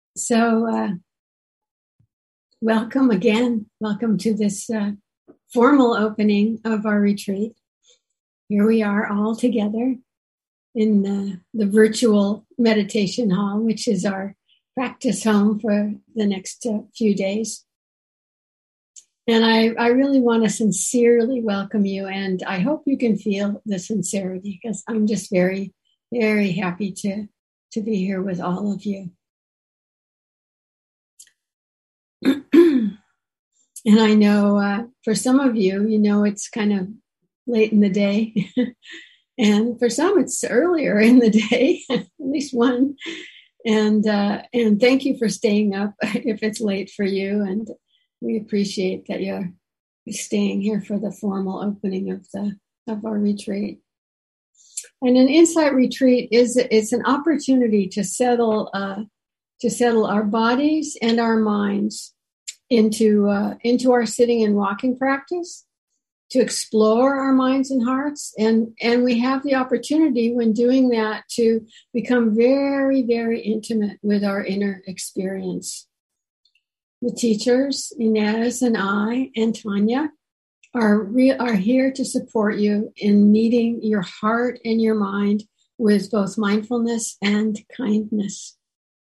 So, welcome again. Welcome to this formal opening of our retreat. Here we are all together in the virtual meditation hall, which is our practice home for the next few days. And I really want to sincerely welcome you, and I hope you can feel the sincerity, because I'm just very, very happy to be here with all of you. And I know for some of you, it's kind of late in the day. And for some, it's earlier in the day, at least one. And thank you for staying up if it's late for you. And we appreciate that you're staying here for the formal opening of our retreat. And an insight retreat it's an opportunity to settle our bodies and our minds into our sitting and walking practice, to explore our minds and hearts. And we have the opportunity when doing that to become very, very intimate with our inner experience. The teachers, Inez and I and Tanya, are here to support you in meeting your heart and your mind with both mindfulness and kindness.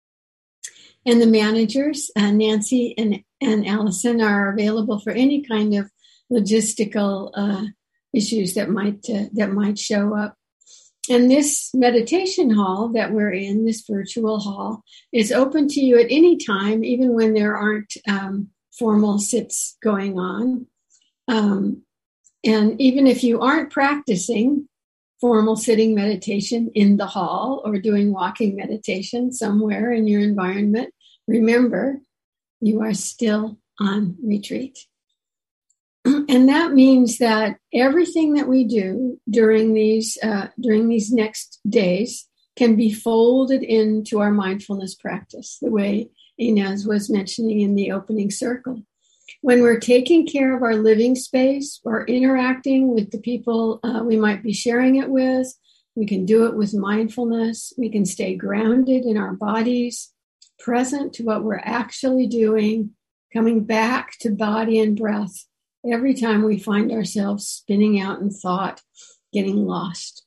And the managers, Nancy and Allison, are available for any kind of logistical issues that might show up. And this meditation hall that we're in, this virtual hall, is open to you at any time, even when there aren't formal sits going on. And even if you aren't practicing formal sitting meditation in the hall or doing walking meditation somewhere in your environment, remember, you are still on retreat. And that means that everything that we do during these next days can be folded into our mindfulness practice, the way Inez was mentioning in the opening circle. When we're taking care of our living space or interacting with the people we might be sharing it with, we can do it with mindfulness. We can stay grounded in our bodies, present to what we're actually doing, coming back to body and breath every time we find ourselves spinning out in thought, getting lost.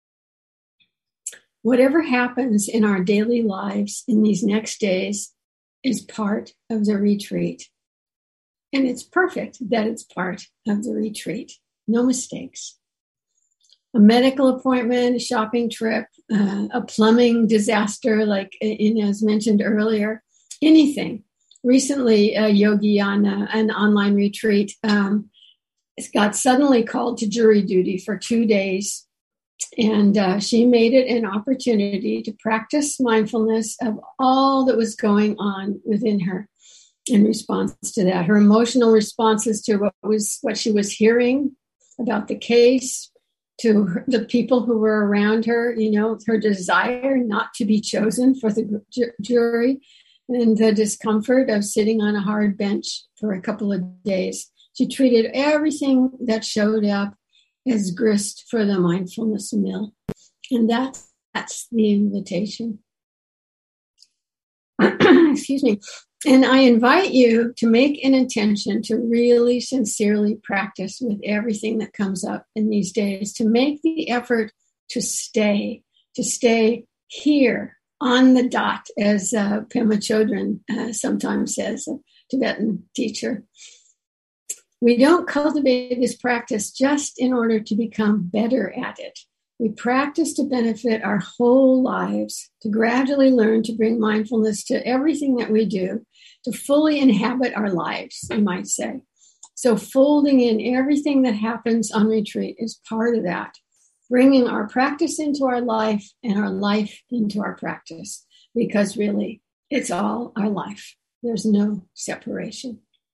Whatever happens in our daily lives in these next days is part of the retreat. And it's perfect that it's part of the retreat. No mistakes. A medical appointment, a shopping trip, a plumbing disaster, like Inez mentioned earlier, anything. Recently, a yogi on an online retreat got suddenly called to jury duty for 2 days. And she made it an opportunity to practice mindfulness of all that was going on within her in response to that. Her emotional responses to what she was hearing about the case, to the people who were around her, her desire not to be chosen for the jury, and the discomfort of sitting on a hard bench for a couple of days. She treated everything that showed up as grist for the mindfulness mill. And that's the invitation. Excuse me. And I invite you to make an intention to really sincerely practice with everything that comes up in these days, to make the effort to stay here on the dot, as Pema Chodron sometimes says, a Tibetan teacher. We don't cultivate this practice just in order to become better at it. We practice to benefit our whole lives, to gradually learn to bring mindfulness to everything that we do, to fully inhabit our lives, you might say. So folding in everything that happens on retreat is part of that, bringing our practice into our life and our life into our practice, because really, it's all our life. There's no separation.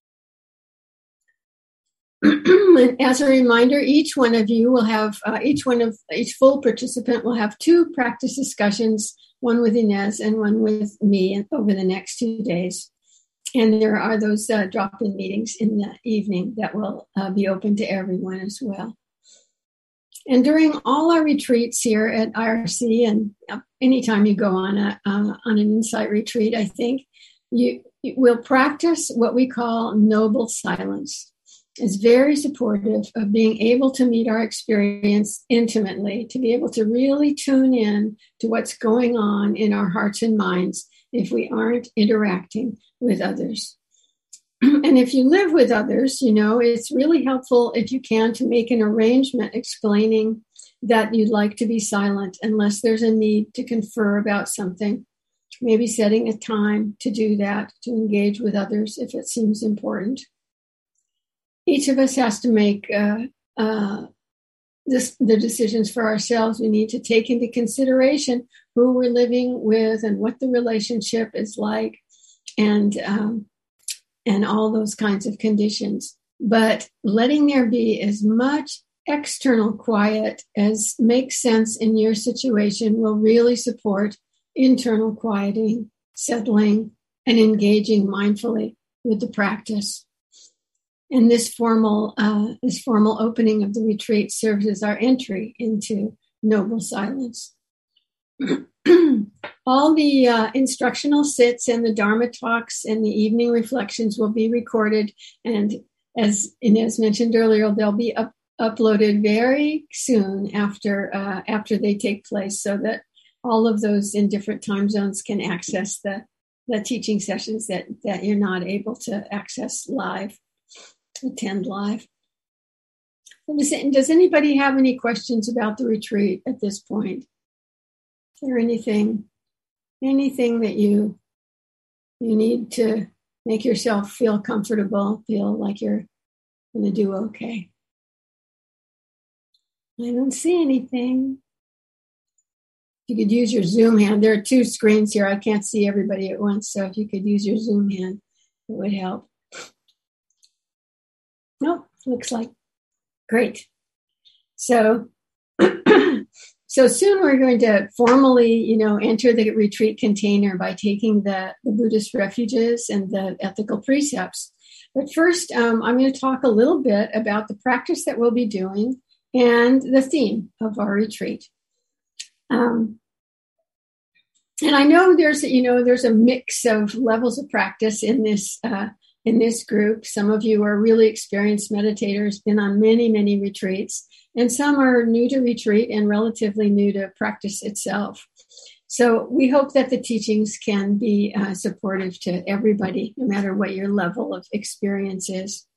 And as a reminder, each one of you will have, each full participant will have 2 practice discussions, one with Inez and one with me over the next 2 days. And there are those drop-in meetings in the evening that will be open to everyone as well. And during all our retreats here at IRC, and anytime you go on an insight retreat, I think you will practice what we call noble silence. It's very supportive of being able to meet our experience intimately, to be able to really tune in to what's going on in our hearts and minds if we aren't interacting with others. And if you live with others, it's really helpful if you can to make an arrangement explaining that you'd like to be silent unless there's a need to confer about something. Maybe setting a time to do that, to engage with others if it seems important. Each of us has to make the decisions for ourselves. We need to take into consideration who we're living with and what the relationship is like, and all those kinds of conditions. But letting there be as much external quiet as makes sense in your situation will really support internal quieting, settling, and engaging mindfully with the practice. And this formal opening of the retreat serves as our entry into noble silence. All the instructional sits and the Dharma talks and the evening reflections will be recorded. And as Inez mentioned earlier, they'll be uploaded very soon after they take place, so that all of those in different time zones can access the teaching sessions that you're not able to access live, attend live. Does anybody have any questions about the retreat at this point? Is there anything that you need to make yourself feel comfortable, feel like you're going to do okay? I don't see anything. You could use your Zoom hand. There are two screens here. I can't see everybody at once, so if you could use your Zoom hand, it would help. Nope, looks like great. So soon we're going to formally, enter the retreat container by taking the Buddhist refuges and the ethical precepts. But first, I'm going to talk a little bit about the practice that we'll be doing and the theme of our retreat. And I know there's a mix of levels of practice in this group. Some of you are really experienced meditators, been on many, many retreats, and some are new to retreat and relatively new to practice itself. So we hope that the teachings can be supportive to everybody, no matter what your level of experience is.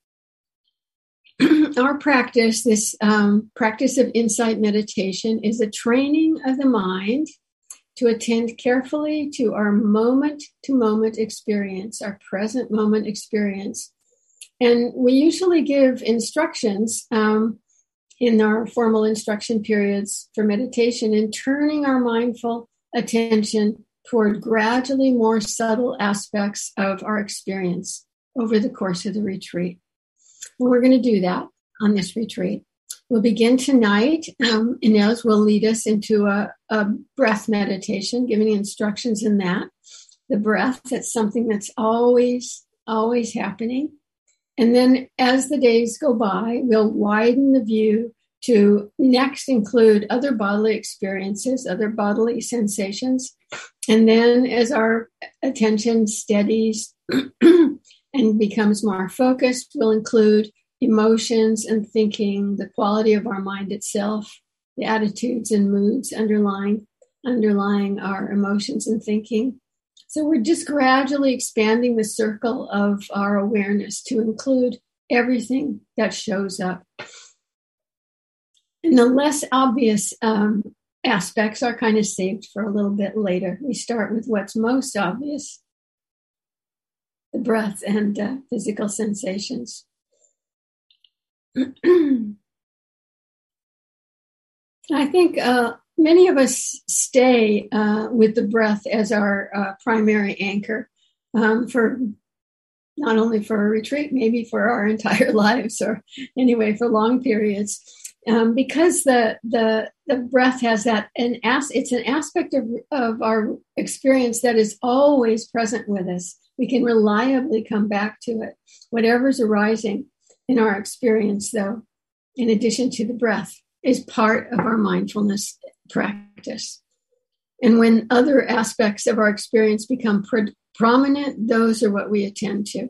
Our practice, this practice of insight meditation, is a training of the mind to attend carefully to our moment-to-moment experience, our present moment experience. And we usually give instructions in our formal instruction periods for meditation in turning our mindful attention toward gradually more subtle aspects of our experience over the course of the retreat. And we're going to do that on this retreat. We'll begin tonight. Inez will lead us into a breath meditation, giving instructions in that. The breath, that's something that's always happening. And then as the days go by, we'll widen the view to next include other bodily experiences, other bodily sensations. And then as our attention steadies and becomes more focused, we'll include emotions and thinking, the quality of our mind itself, the attitudes and moods underlying our emotions and thinking. So we're just gradually expanding the circle of our awareness to include everything that shows up. And the less obvious aspects are kind of saved for a little bit later. We start with what's most obvious, the breath and physical sensations. I think many of us stay with the breath as our primary anchor for not only for a retreat, maybe for our entire lives, or anyway for long periods, because the breath has it's an aspect of our experience that is always present with us. We can reliably come back to it, whatever's arising in our experience, though, in addition to the breath, is part of our mindfulness practice. And when other aspects of our experience become prominent, those are what we attend to.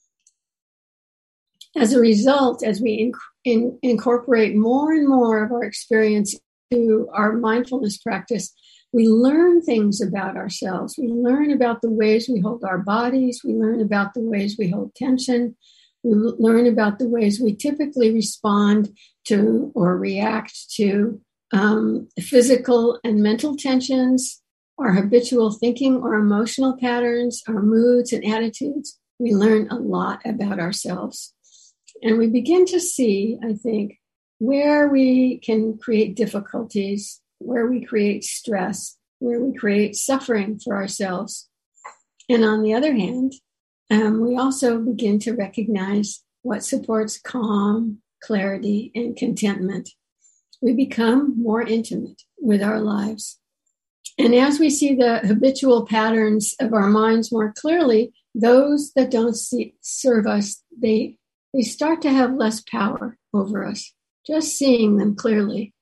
As a result, as we incorporate more and more of our experience into our mindfulness practice, we learn things about ourselves. We learn about the ways we hold our bodies. We learn about the ways we hold tension. We learn about the ways we typically respond to or react to physical and mental tensions, our habitual thinking or emotional patterns, our moods and attitudes. We learn a lot about ourselves. And we begin to see, I think, where we can create difficulties, where we create stress, where we create suffering for ourselves. And on the other hand, we also begin to recognize what supports calm, clarity, and contentment. We become more intimate with our lives. And as we see the habitual patterns of our minds more clearly, those that don't serve us, they start to have less power over us. Just seeing them clearly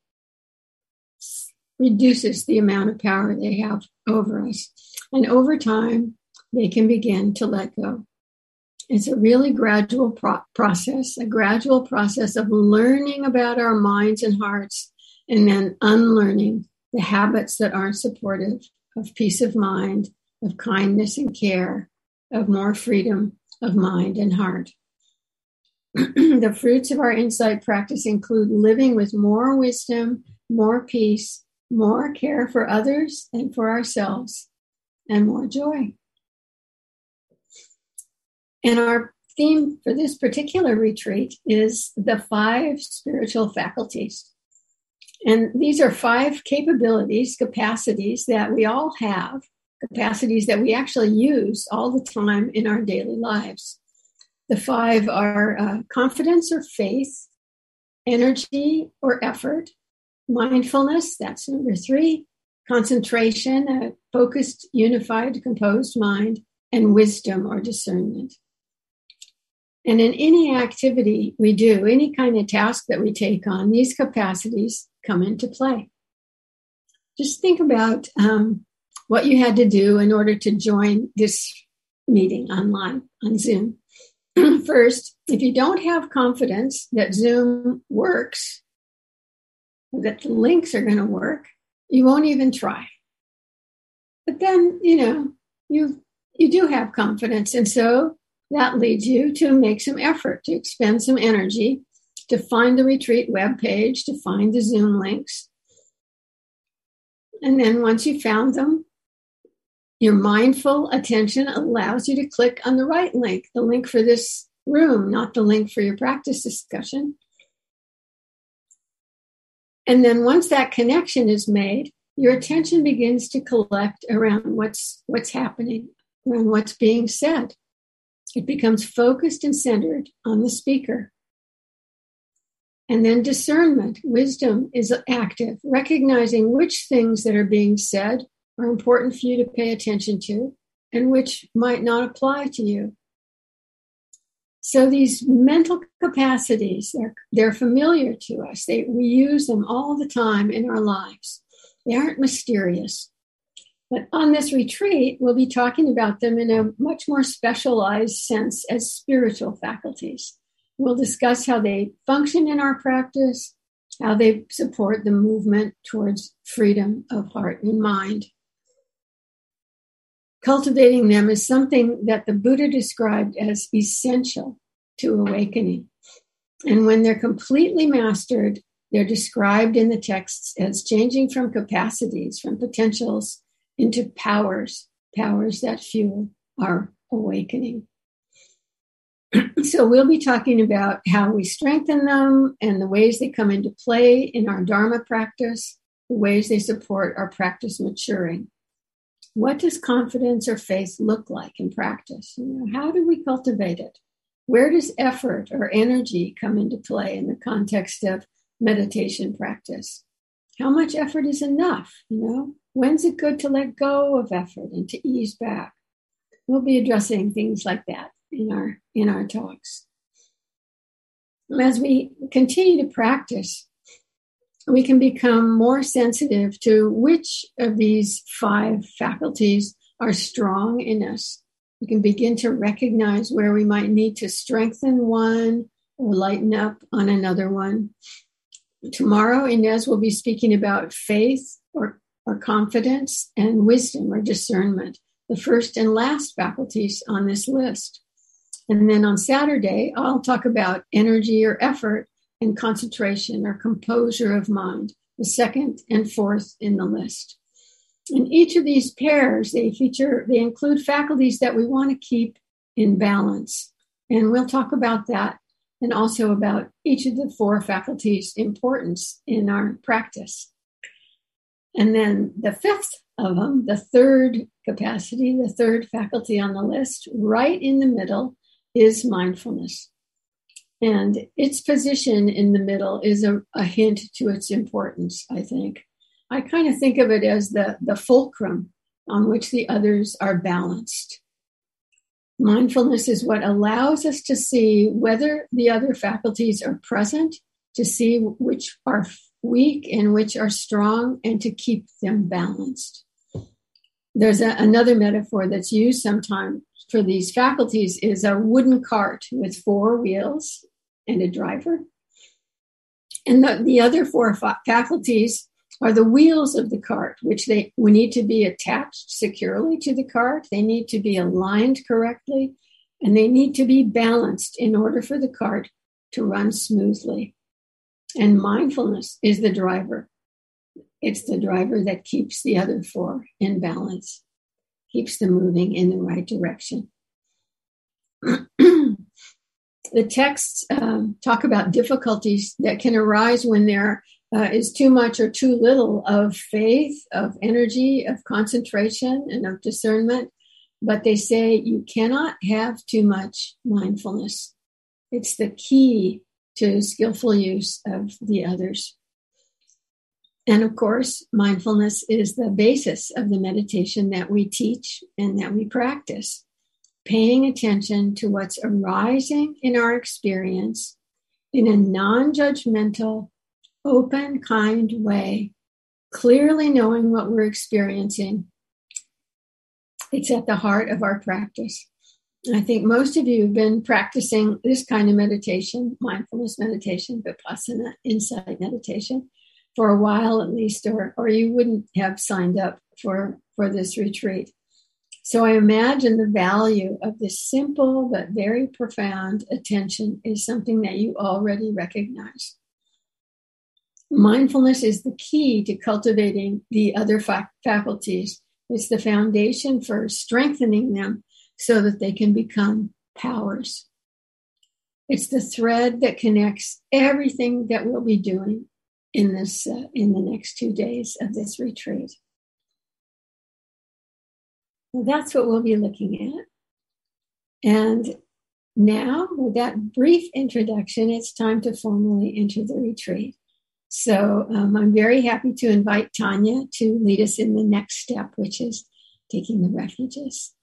reduces the amount of power they have over us. And over time, they can begin to let go. It's a really gradual process of learning about our minds and hearts, and then unlearning the habits that aren't supportive of peace of mind, of kindness and care, of more freedom of mind and heart. The fruits of our insight practice include living with more wisdom, more peace, more care for others and for ourselves, and more joy. And our theme for this particular retreat is the 5 spiritual faculties. And these are 5 capacities that we all have, capacities that we actually use all the time in our daily lives. The 5 are confidence or faith, energy or effort, mindfulness, that's number 3, concentration, a focused, unified, composed mind, and wisdom or discernment. And in any activity we do, any kind of task that we take on, these capacities come into play. Just think about what you had to do in order to join this meeting online on Zoom. First, if you don't have confidence that Zoom works, that the links are going to work, you won't even try. But then, you do have confidence. And so that leads you to make some effort, to expend some energy, to find the retreat webpage, to find the Zoom links. And then once you found them, your mindful attention allows you to click on the right link, the link for this room, not the link for your practice discussion. And then once that connection is made, your attention begins to collect around what's happening, around what's being said. It becomes focused and centered on the speaker. And then discernment, wisdom, is active, recognizing which things that are being said are important for you to pay attention to and which might not apply to you. So these mental capacities, they're familiar to us. We use them all the time in our lives. They aren't mysterious. But on this retreat, we'll be talking about them in a much more specialized sense as spiritual faculties. We'll discuss how they function in our practice, how they support the movement towards freedom of heart and mind. Cultivating them is something that the Buddha described as essential to awakening. And when they're completely mastered, they're described in the texts as changing from capacities, from potentials, into powers that fuel our awakening. So we'll be talking about how we strengthen them and the ways they come into play in our Dharma practice, the ways they support our practice maturing. What does confidence or faith look like in practice? How do we cultivate it? Where does effort or energy come into play in the context of meditation practice? How much effort is enough? When's it good to let go of effort and to ease back? We'll be addressing things like that in our talks. As we continue to practice, we can become more sensitive to which of these 5 faculties are strong in us. We can begin to recognize where we might need to strengthen one or lighten up on another one. Tomorrow, Inez will be speaking about faith or confidence and wisdom or discernment, the first and last faculties on this list. And then on Saturday, I'll talk about energy or effort and concentration or composure of mind, the second and fourth in the list. In each of these pairs, they include faculties that we want to keep in balance. And we'll talk about that and also about each of the 4 faculties' importance in our practice. And then the 5th of them, the 3rd capacity, the 3rd faculty on the list, right in the middle, is mindfulness. And its position in the middle is a hint to its importance, I think. I kind of think of it as the fulcrum on which the others are balanced. Mindfulness is what allows us to see whether the other faculties are present, to see which are weak and which are strong, and to keep them balanced. There's another metaphor that's used sometimes for these faculties is a wooden cart with 4 wheels and a driver. And the other 4 faculties are the wheels of the cart, which we need to be attached securely to the cart. They need to be aligned correctly, and they need to be balanced in order for the cart to run smoothly. And mindfulness is the driver. It's the driver that keeps the other 4 in balance, keeps them moving in the right direction. The texts talk about difficulties that can arise when there is too much or too little of faith, of energy, of concentration, and of discernment. But they say you cannot have too much mindfulness. It's the key to skillful use of the others. And of course, mindfulness is the basis of the meditation that we teach and that we practice. Paying attention to what's arising in our experience in a non-judgmental, open, kind way, clearly knowing what we're experiencing. It's at the heart of our practice. I think most of you have been practicing this kind of meditation, mindfulness meditation, Vipassana, insight meditation, for a while at least, or you wouldn't have signed up for this retreat. So I imagine the value of this simple but very profound attention is something that you already recognize. Mindfulness is the key to cultivating the other faculties. It's the foundation for strengthening them so that they can become powers. It's the thread that connects everything that we'll be doing in the next 2 days of this retreat. Well, that's what we'll be looking at. And now, with that brief introduction, it's time to formally enter the retreat. So I'm very happy to invite Tanya to lead us in the next step, which is taking the refuges.